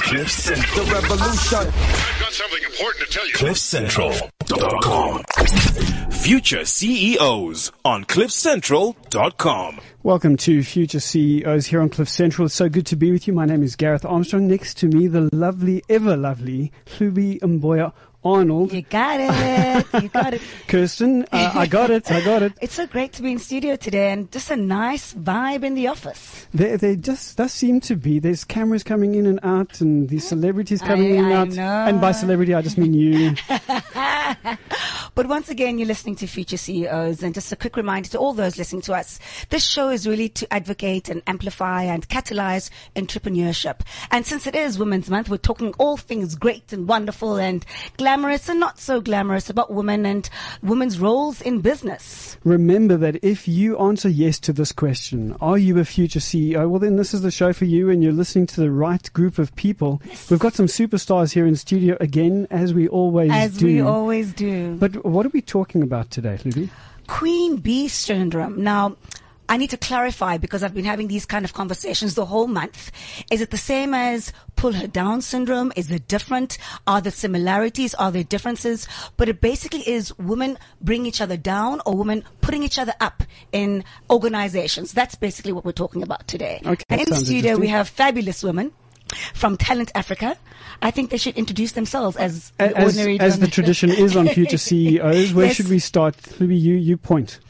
Cliff Central. The revolution. I've got something important to tell you. CliffCentral.com. Future CEOs on CliffCentral.com. Welcome to Future CEOs here on Cliff Central. It's so good to be with you. My name is Gareth Armstrong. Next to me, the lovely, ever lovely Hlubi Mboya Arnold. You got it. You got it. Kirsten, I got it. It's so great to be in studio today and just a nice vibe in the office. They just does seem to be. There's cameras coming in and out and these celebrities coming in and out. Know. And by celebrity, I just mean you. But once again, you're listening to Future CEOs, and just a quick reminder to all those listening to us, this show is really to advocate and amplify and catalyze entrepreneurship. And since it is Women's Month, we're talking all things great and wonderful and glamorous and not so glamorous about women and women's roles in business. Remember that if you answer yes to this question, are you a future CEO? Well, then this is the show for you, and you're listening to the right group of people. Yes. We've got some superstars here in studio again, as we always do. But what are we talking about today, Hlubi? Queen Bee syndrome. Now, I need to clarify because I've been having these kind of conversations the whole month. Is it the same as pull her down syndrome? Is it different? Are there similarities? Are there differences? But it basically is women bring each other down or women putting each other up in organizations. That's basically what we're talking about today. Okay, and in the studio, we have fabulous women from Talent Africa. I think they should introduce themselves as the tradition is on Future CEOs. Where should we start? Hlubi, you point.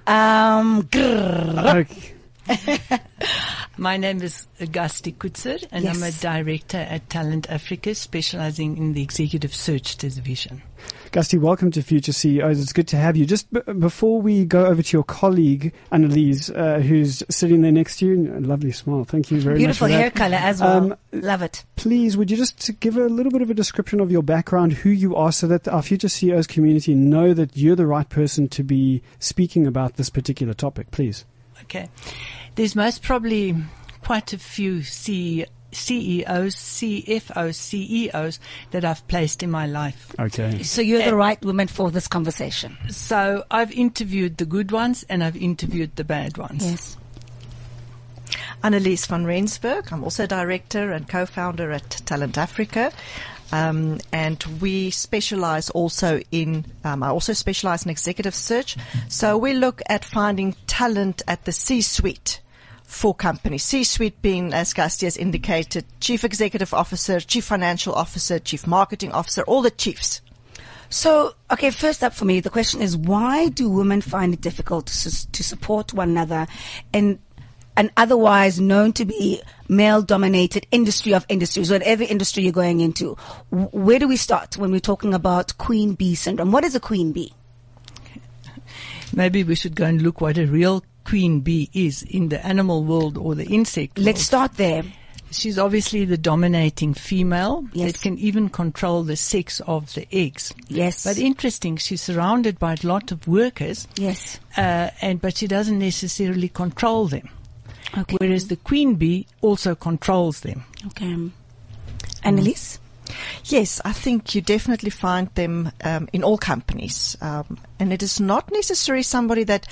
Okay. My name is Gasti Kutzer, and I'm a director at Talent Africa, specializing in the executive search division. Gasti, welcome to Future CEOs. It's good to have you. Just before we go over to your colleague, Annalise, who's sitting there next to you, a lovely smile. Thank you very Beautiful much. Beautiful hair color as well. Love it. Please, would you just give a little bit of a description of your background, who you are, so that our Future CEOs community know that you're the right person to be speaking about this particular topic, please. Okay. There's most probably quite a few CEOs, CFOs, CEOs that I've placed in my life. Okay. So you're the right woman for this conversation. So I've interviewed the good ones and I've interviewed the bad ones. Yes. Annelies van Rensburg. I'm also director and co-founder at Talent Africa. And we specialize also in, I also specialize in executive search. So we look at finding talent at the C-suite for companies. C-suite being, as Gasti has indicated, chief executive officer, chief financial officer, chief marketing officer, all the chiefs. So, okay, first up for me, the question is, why do women find it difficult to support one another in an otherwise known to be male-dominated industry of industries, whatever industry you're going into? Where do we start when we're talking about Queen Bee syndrome? What is a queen bee? Maybe we should go and look what a real queen bee is in the animal world or the insect world. Let's start there. She's obviously the dominating female. Yes. That can even control the sex of the eggs. Yes. But interesting, she's surrounded by a lot of workers. Yes. But she doesn't necessarily control them. Okay. Whereas the queen bee also controls them. Okay. Annalise? Yes, I think you definitely find them in all companies. And it is not necessarily somebody that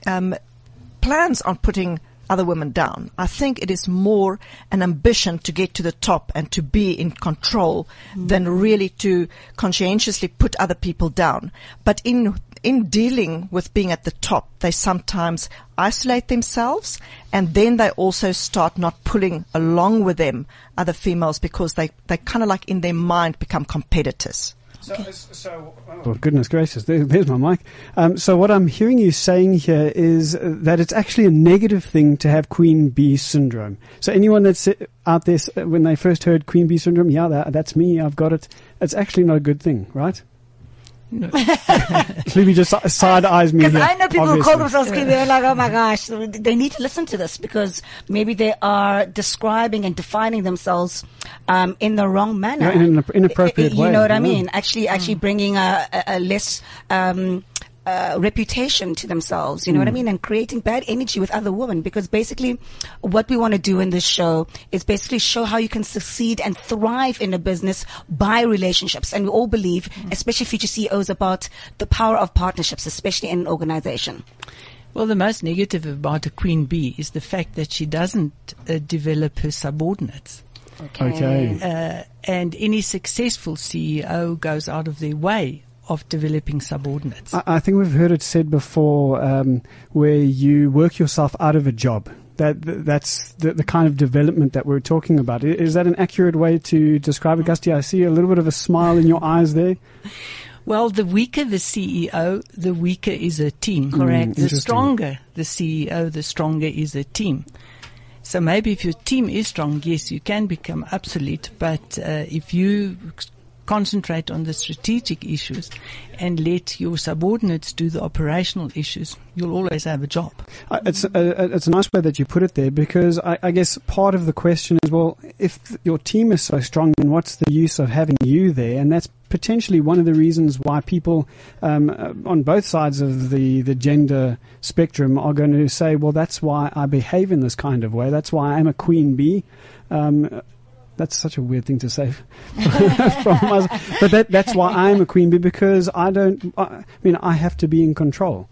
plans on putting other women down. I think it is more an ambition to get to the top and to be in control than really to conscientiously put other people down. But in dealing with being at the top, they sometimes isolate themselves, and then they also start not pulling along with them other females because they kind of like in their mind become competitors. Oh, goodness gracious, there's my mic. So what I'm hearing you saying here is that it's actually a negative thing to have Queen Bee syndrome. So anyone that's out there, when they first heard Queen Bee syndrome, that's me, I've got it. It's actually not a good thing, right? No. Hlubi just side eyes me. Because I know people who call themselves queen, they're like, oh my gosh, they need to listen to this because maybe they are describing and defining themselves in the wrong manner. Yeah, in an inappropriate way. You know what I mean? Actually bringing a less reputation to themselves, you know what I mean, and creating bad energy with other women, because basically what we want to do in this show is basically show how you can succeed and thrive in a business by relationships. And we all believe, especially future CEOs, about the power of partnerships, especially in an organization. Well, the most negative about a queen bee is the fact that she doesn't develop her subordinates. Okay. And any successful CEO goes out of their way of developing subordinates. I think we've heard it said before, where you work yourself out of a job. That's the kind of development that we're talking about. Is that an accurate way to describe it, Gusty? I see a little bit of a smile in your eyes there. Well, the weaker the CEO, the weaker is a team. Correct. The stronger the CEO, the stronger is a team. So maybe if your team is strong, yes, you can become obsolete. But if you concentrate on the strategic issues and let your subordinates do the operational issues, you'll always have a job. It's a nice way that you put it there, because I guess part of the question is, well, if your team is so strong, then what's the use of having you there? And that's potentially one of the reasons why people on both sides of the gender spectrum are going to say, well, that's why I behave in this kind of way. That's why I'm a queen bee. That's such a weird thing to say from myself. But that's why I'm a queen bee, because I have to be in control.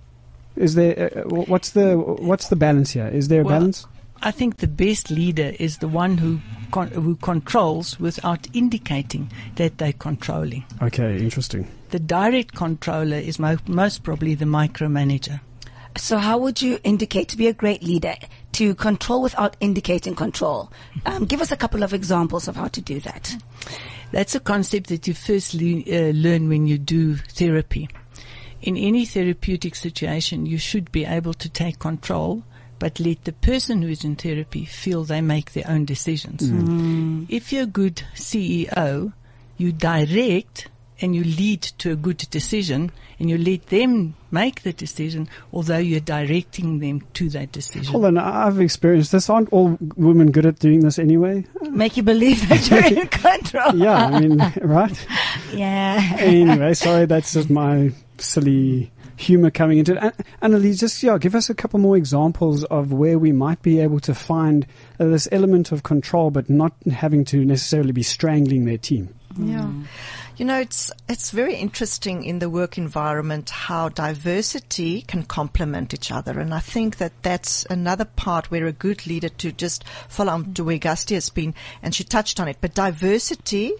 Is there, what's the balance here? Is there a balance? I think the best leader is the one who controls without indicating that they're controlling. Okay, interesting. The direct controller is most probably the micromanager. So how would you indicate to be a great leader, to control without indicating control? Give us a couple of examples of how to do that. That's a concept that you first learn when you do therapy. In any therapeutic situation, you should be able to take control, but let the person who is in therapy feel they make their own decisions. If you're a good CEO, you direct and you lead to a good decision, and you let them make the decision, although you're directing them to that decision. Hold on, I've experienced this. Aren't all women good at doing this anyway? Make you believe that you're in control. Yeah, I mean, right? Yeah. Anyway, sorry, that's just my silly humor coming into it. Annelies, just give us a couple more examples of where we might be able to find this element of control, but not having to necessarily be strangling their team. Yeah. You know, it's very interesting in the work environment how diversity can complement each other. And I think that's another part where a good leader, to just follow on to where Gusty has been, and she touched on it, but diversity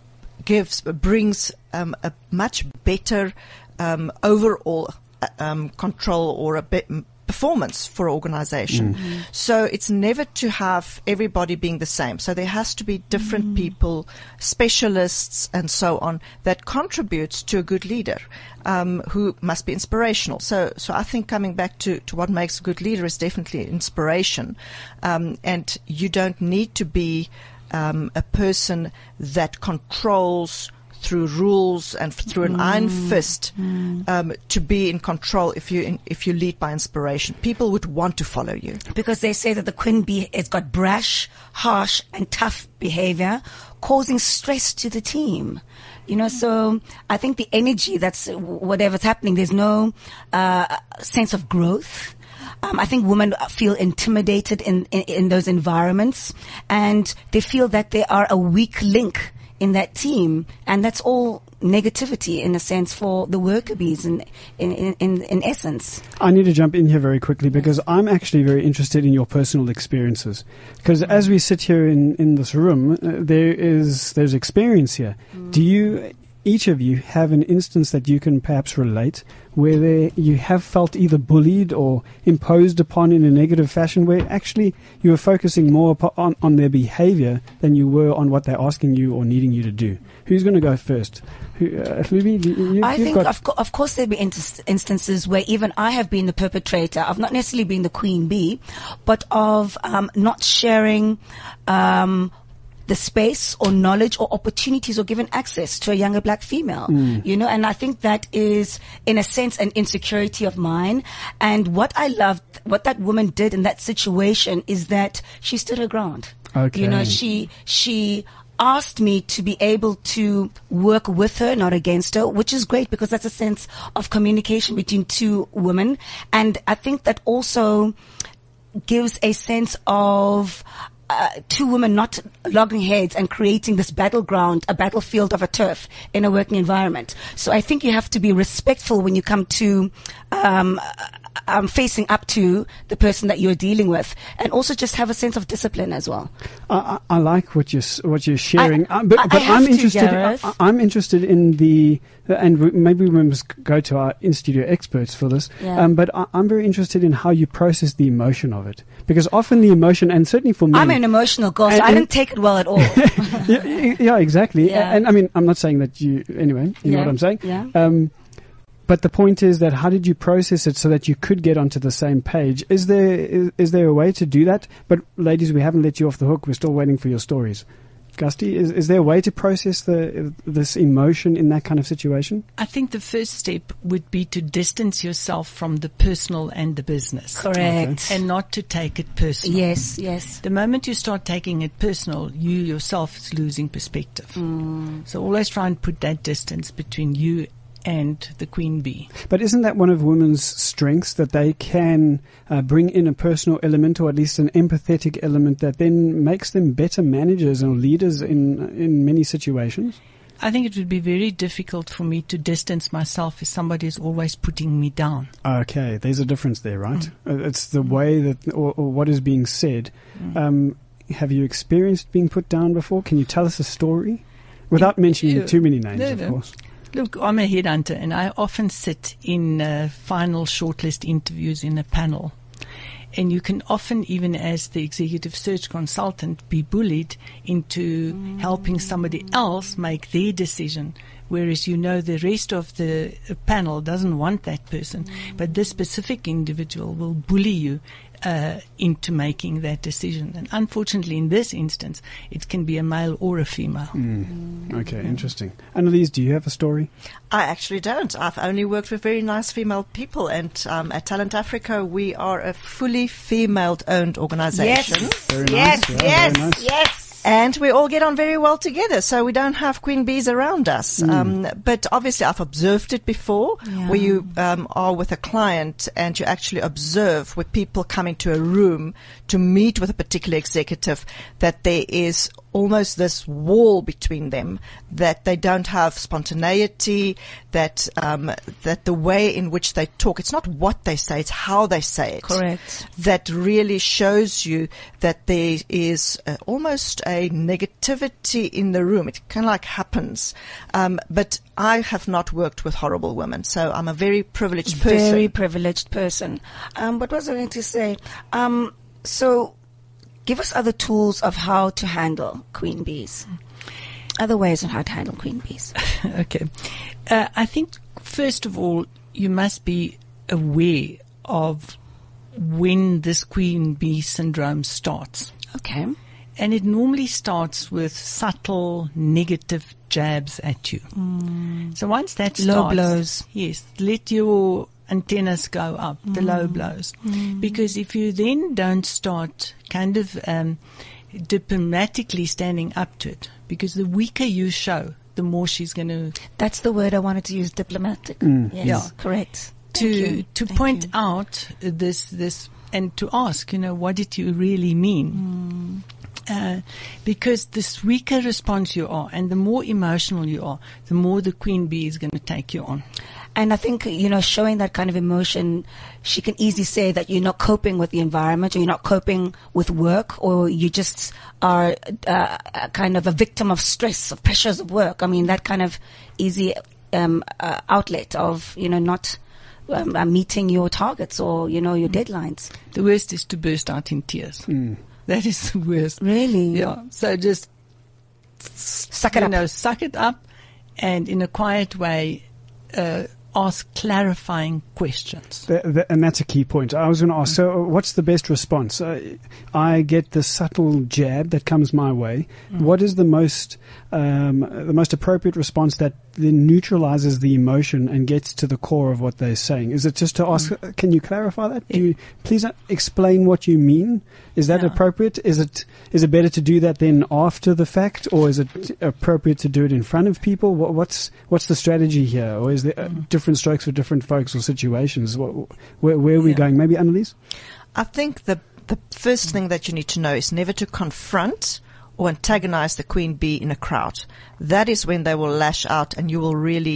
brings a much better overall control or a bit performance for organization. So it's never to have everybody being the same. So there has to be different people, specialists and so on, that contributes to a good leader, who must be inspirational. So I think coming back to what makes a good leader is definitely inspiration. And you don't need to be a person that controls through rules and through an iron fist, to be in control. If you lead by inspiration, people would want to follow you. Because they say that the queen bee has got brash, harsh, and tough behavior, causing stress to the team. So I think the energy, that's whatever's happening, there's no sense of growth. I think women feel intimidated in those environments, and they feel that they are a weak link in that team, and that's all negativity in a sense for the worker bees in essence. I need to jump in here very quickly, because I'm actually very interested in your personal experiences. Because as we sit here in this room, there's experience here. Do you, each of you, have an instance that you can perhaps relate where you have felt either bullied or imposed upon in a negative fashion, where actually you were focusing more on their behavior than you were on what they're asking you or needing you to do? Who's going to go first? I think, of course, there'll be instances where even I have been the perpetrator of not necessarily being the queen bee, but of not sharing the space or knowledge or opportunities or given access to a younger black female, and I think that is, in a sense, an insecurity of mine. And what I loved, what that woman did in that situation, is that she stood her ground. Okay. She asked me to be able to work with her, not against her, which is great, because that's a sense of communication between two women. And I think that also gives a sense of two women not logging heads and creating this battleground, a battlefield of a turf in a working environment. So I think you have to be respectful when you come to facing up to the person that you're dealing with, and also just have a sense of discipline as well. I like what you're sharing, I but have I'm to, interested. Gareth. I'm interested in maybe we must go to our in-studio experts for this. Yeah. But I'm very interested in how you process the emotion of it, because often the emotion, and certainly for me, I'm an emotional girl, so And- I didn't take it well at all. yeah, exactly. Yeah. And I mean, I'm not saying that you anyway. You know what I'm saying? Yeah. But the point is that how did you process it so that you could get onto the same page? Is there a way to do that? But ladies, we haven't let you off the hook. We're still waiting for your stories. Gusty, is there a way to process this emotion in that kind of situation? I think the first step would be to distance yourself from the personal and the business. Correct. And not to take it personal. Yes, yes. The moment you start taking it personal, you yourself is losing perspective. So always try and put that distance between you and the queen bee. But isn't that one of women's strengths, that they can bring in a personal element, or at least an empathetic element, that then makes them better managers or leaders in many situations? I think it would be very difficult for me to distance myself if somebody is always putting me down. Okay, there's a difference there, right? It's the way that, or what is being said. Have you experienced being put down before? Can you tell us a story? Without mentioning too many names, of course. Look, I'm a headhunter, and I often sit in final shortlist interviews in a panel. And you can often, even as the executive search consultant, be bullied into helping somebody else make their decision, whereas the rest of the panel doesn't want that person. But this specific individual will bully you into making that decision. And unfortunately, in this instance, it can be a male or a female. Okay, interesting. Annalise, do you have a story? I actually don't. I've only worked with very nice female people, and at Talent Africa, we are a fully female-owned organization. Very Yes, nice. Yeah, yes, very nice. yes. And we all get on very well together, so we don't have queen bees around us. But obviously, I've observed it before, where you are with a client and you actually observe with people coming to a room to meet with a particular executive that there is almost this wall between them, that they don't have spontaneity, that that the way in which they talk, it's not what they say, it's how they say it. Correct. That really shows you that there is almost a negativity in the room. It kind of like happens. But I have not worked with horrible women, so I'm a very privileged person. Very privileged person. What was I going to say? So give us other tools of how to handle queen bees. Other ways on how to handle queen bees. Okay. I think, first of all, you must be aware of when this queen bee syndrome starts. Okay. And it normally starts with subtle negative jabs at you. So once that starts, Low blows. yes, let your antennas go up, the low blows. Because if you then don't start kind of diplomatically standing up to it, because the weaker you show, the more she's going to... That's the word I wanted to use, diplomatic. Yes, Yeah. correct. to Thank point you. out this and to ask, what did you really mean? Because this weaker response you are, and the more emotional you are, the more the queen bee is going to take you on. And I think, showing that kind of emotion, she can easily say that you're not coping with the environment, or you're not coping with work, or you just are kind of a victim of stress, of pressures of work. I mean, that kind of easy outlet of, not meeting your targets or, your deadlines. The worst is to burst out in tears. That is the worst. Really? Yeah. So just Suck it up. suck it up, and in a quiet way, ask clarifying questions. And that's a key point. I was going to ask, so what's the best response? I get the subtle jab that comes my way. What is the most appropriate response that then neutralizes the emotion and gets to the core of what they're saying? Is it just to ask, can you clarify that? Do you please explain what you mean? Is that appropriate? Is it better to do that then after the fact, or is it appropriate to do it in front of people? What's the strategy here? Or is there different strokes for different folks or situations? Where are we going? Maybe Annalise? I think the first thing that you need to know is never to confront or antagonize the queen bee in a crowd. That is when they will lash out, and you will really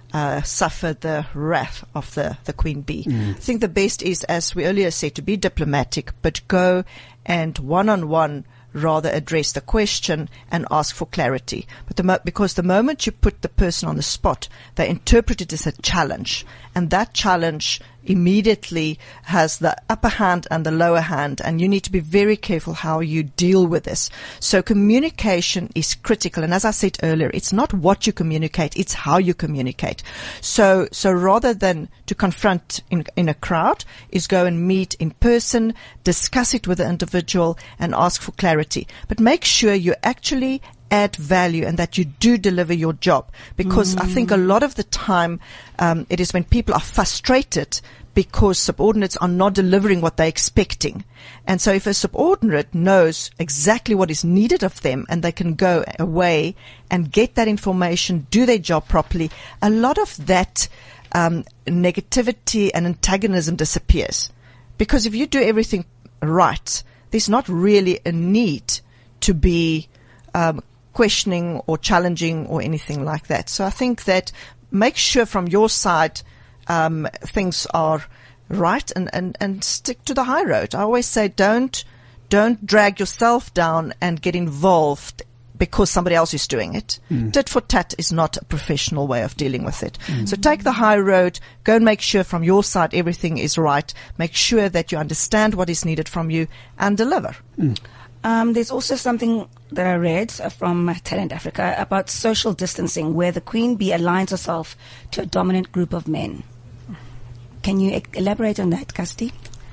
suffer the wrath of the queen bee. I think the best is, as we earlier said, to be diplomatic, but go and one-on-one rather address the question and ask for clarity. But because the moment you put the person on the spot, they interpret it as a challenge, and that challenge immediately has the upper hand and the lower hand, and you need to be very careful how you deal with this. So communication is critical, and as I said earlier, it's not what you communicate, it's how you communicate. So rather than to confront in a crowd, is go and meet in person, discuss it with the individual and ask for clarity. But make sure you actually add value and that you do deliver your job, because I think a lot of the time it is when people are frustrated because subordinates are not delivering what they're expecting. And so if a subordinate knows exactly what is needed of them and they can go away and get that information, do their job properly, a lot of that negativity and antagonism disappears. Because if you do everything right, there's not really a need to be questioning or challenging or anything like that. So I think that make sure from your side things are right and stick to the high road. I always say don't drag yourself down and get involved because somebody else is doing it. Tit for tat is not a professional way of dealing with it. So take the high road, go and make sure from your side everything is right, make sure that you understand what is needed from you and deliver. There's also something that I read from Talent Africa about social distancing, where the queen bee aligns herself to a dominant group of men. Can you elaborate on that, Casti?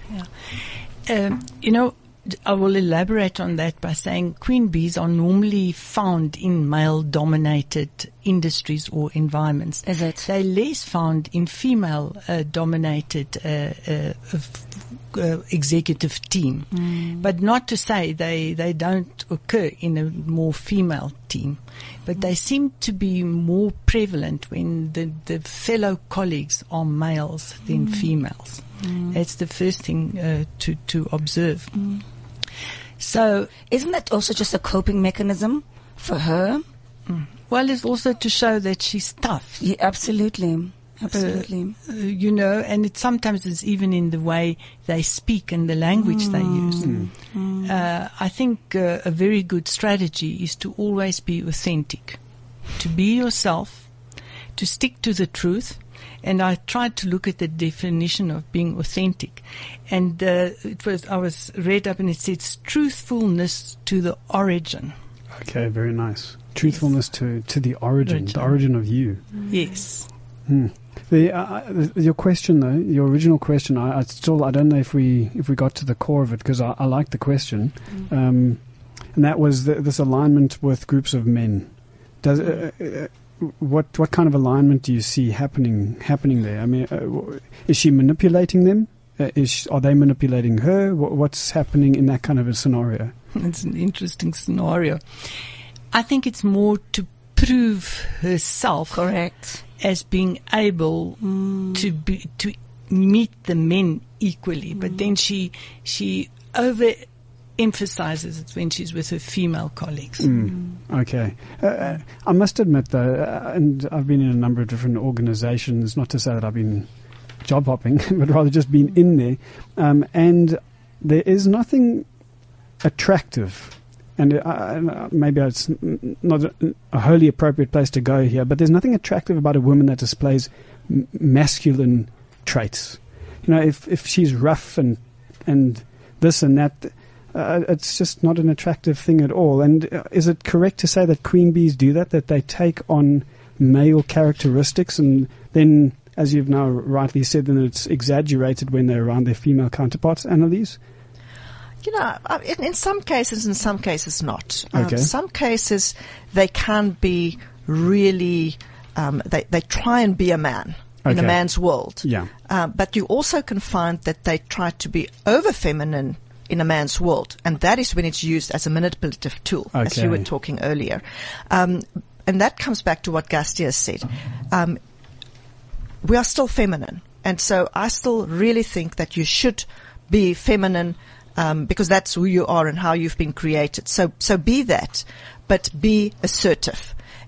Yeah. I will elaborate on that by saying queen bees are normally found in male-dominated industries or environments. Is it? They're less found in female-dominated executive team. But not to say they don't occur in a more female team. But they seem to be more prevalent when the fellow colleagues are males than females. That's the first thing to observe. So, isn't that also just a coping mechanism for her? Well, it's also to show that she's tough. Yeah, absolutely. And sometimes it's even in the way they speak and the language they use. I think a very good strategy is to always be authentic, to be yourself, to stick to the truth. And I tried to look at the definition of being authentic, and I was read up, and it says truthfulness to the origin. Okay, very nice. Truthfulness to the origin, the origin of you. Yes. Your question, though, your original question, I don't know if we got to the core of it, because I like the question, and that was this alignment with groups of men. Does what kind of alignment do you see happening there? I mean, is she manipulating them? Are they manipulating her? What's happening in that kind of a scenario? It's an interesting scenario. I think it's more to prove herself correct as being able to meet the men equally, but then she emphasizes it when she's with her female colleagues. Okay. I must admit, though, and I've been in a number of different organizations, not to say that I've been job hopping, but rather just been in there, and there is nothing attractive, and maybe it's not a wholly appropriate place to go here, but there's nothing attractive about a woman that displays masculine traits. If she's rough and this and that, it's just not an attractive thing at all. And is it correct to say that queen bees do that they take on male characteristics, and then, as you've now rightly said, then it's exaggerated when they're around their female counterparts, Annelies? In some cases not. Okay. Some cases they can be really, they try and be a man. In a man's world. Yeah. But you also can find that they try to be over feminine in a man's world, and that is when it's used as a manipulative tool, as you were talking earlier. And that comes back to what Gastia said. We are still feminine, and so I still really think that you should be feminine, because that's who you are and how you've been created. So be that, but be assertive.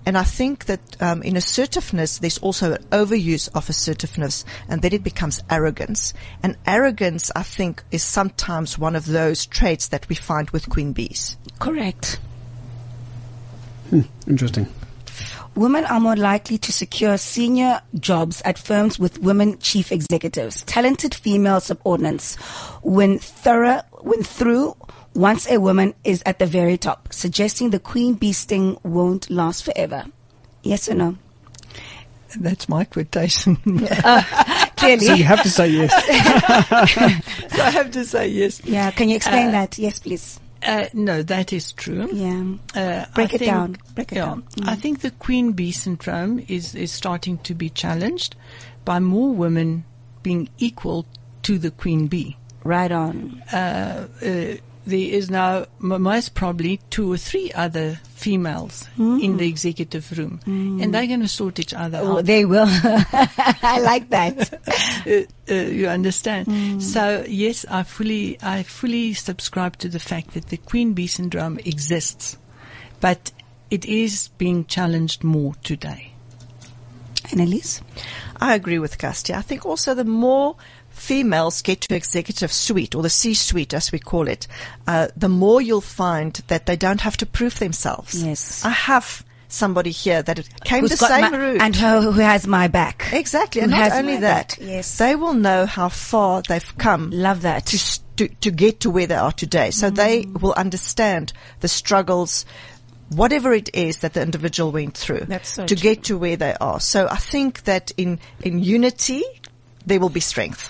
And I think that in assertiveness, there's also an overuse of assertiveness, and then it becomes arrogance. And arrogance, I think, is sometimes one of those traits that we find with queen bees. Correct. Interesting. Women are more likely to secure senior jobs at firms with women chief executives. Talented female subordinates win through once a woman is at the very top, suggesting the queen bee sting won't last forever. Yes or no? That's my quotation. Clearly. So you have to say yes. So I have to say yes. Yeah, can you explain that? Yes, please. No, that is true. Yeah. Break it down. I think the queen bee syndrome is starting to be challenged by more women being equal to the queen bee. Right on. There is now most probably 2 or 3 other females in the executive room, and they're going to sort each other out. They will. I like that. You understand? So yes, I fully subscribe to the fact that the queen bee syndrome exists, but it is being challenged more today. Annelies? I agree with Gusty. I think also the more females get to executive suite, or the C-suite as we call it, the more you'll find that they don't have to prove themselves. Yes. I have somebody here that came Who's the got same my, route. and who has my back. Exactly. Who And not has only my that, back. Yes. they will know how far they've come. Love that. To get to where they are today. So they will understand the struggles, whatever it is that the individual went through That's so to true. get to where they are. So I think that in unity, there will be strength.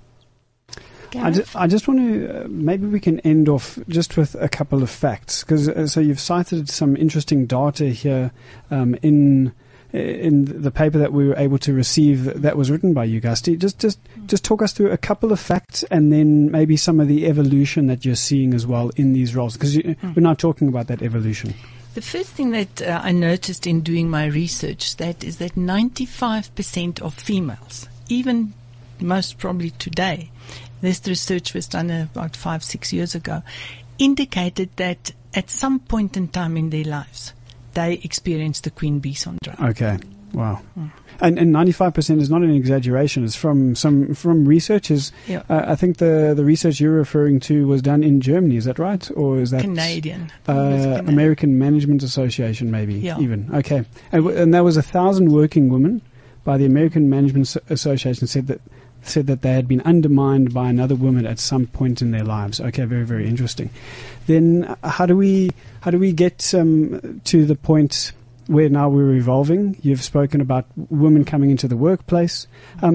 I just want to, maybe we can end off just with a couple of facts, because so you've cited some interesting data here in the paper that we were able to receive that was written by you, Gusty. Just talk us through a couple of facts, and then maybe some of the evolution that you're seeing as well in these roles, because we're now talking about that evolution. The first thing that I noticed in doing my research is that 95% of females, even most probably today, this research was done about 5-6 years ago, indicated that at some point in time in their lives, they experienced the queen bee syndrome. Okay, wow. And 95% is not an exaggeration. It's from researchers. Yeah. I think the research you're referring to was done in Germany. Is that right, or is that Canadian. It was Canadian. American Management Association? Maybe. Yeah. Even. Okay, and that was 1,000 working women by the American Management Association said that they had been undermined by another woman at some point in their lives. Okay, very, very interesting. Then how do we get to the point where now we're evolving? You've spoken about women coming into the workplace.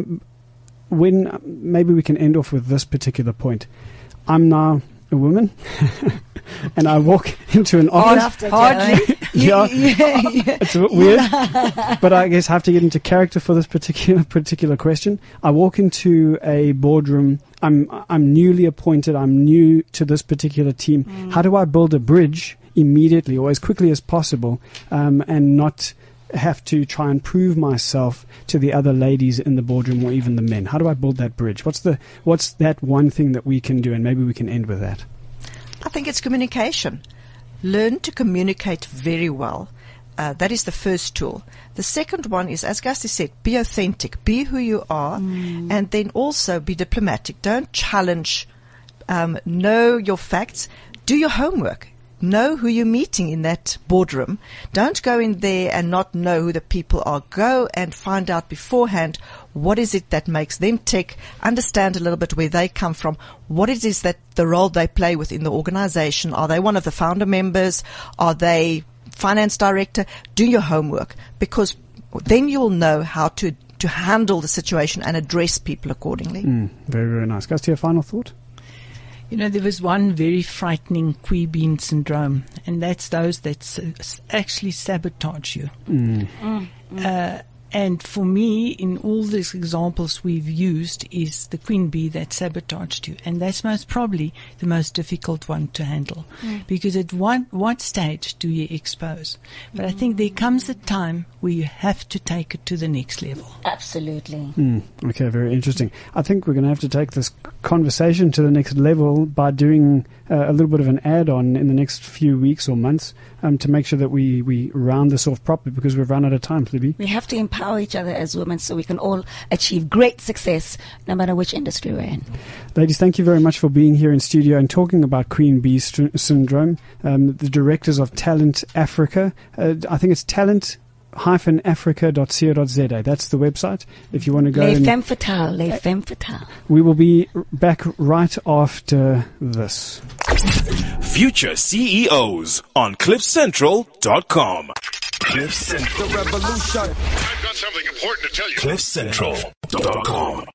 When maybe we can end off with this particular point. I'm now a woman, and I walk into an office. Hardly. Yeah, it's a bit weird, but I guess I have to get into character for this particular question. I walk into a boardroom. I'm newly appointed. I'm new to this particular team. How do I build a bridge immediately or as quickly as possible, and not have to try and prove myself to the other ladies in the boardroom or even the men? How do I build that bridge? What's that one thing that we can do, and maybe we can end with that? I think it's communication. Learn to communicate very well. That is the first tool. The second one is, as Gusty said, be authentic. Be who you are, and then also be diplomatic. Don't challenge. Know your facts. Do your homework. Know who you're meeting in that boardroom. Don't go in there and not know who the people are. Go and find out beforehand what is it that makes them tick. Understand a little bit where they come from. What it is that the role they play within the organization. Are they one of the founder members? Are they finance director? Do your homework, because then you'll know how to handle the situation and address people accordingly. Very, very nice. Guys, to your final thought? You know, there was one very frightening queen bee syndrome, and that's those that actually sabotage you. And for me, in all these examples we've used, is the queen bee that sabotaged you. And that's most probably the most difficult one to handle. Because at what stage do you expose? But I think there comes a time where you have to take it to the next level. Absolutely. Okay, very interesting. I think we're going to have to take this conversation to the next level by doing a little bit of an add-on in the next few weeks or months to make sure that we round this off properly, because we've run out of time, Libby. We have to empower each other as women so we can all achieve great success no matter which industry we're in. Ladies, thank you very much for being here in studio and talking about Queen Bee Syndrome. The directors of Talent Africa, I think it's talent-africa.co.za. That's the website. If you want to go, Les Femmes Fatales, Les Femmes Fatales. We will be back right after this. Future CEOs on CliffCentral.com. The revolution. I've got something important to tell you. CliffCentral.com.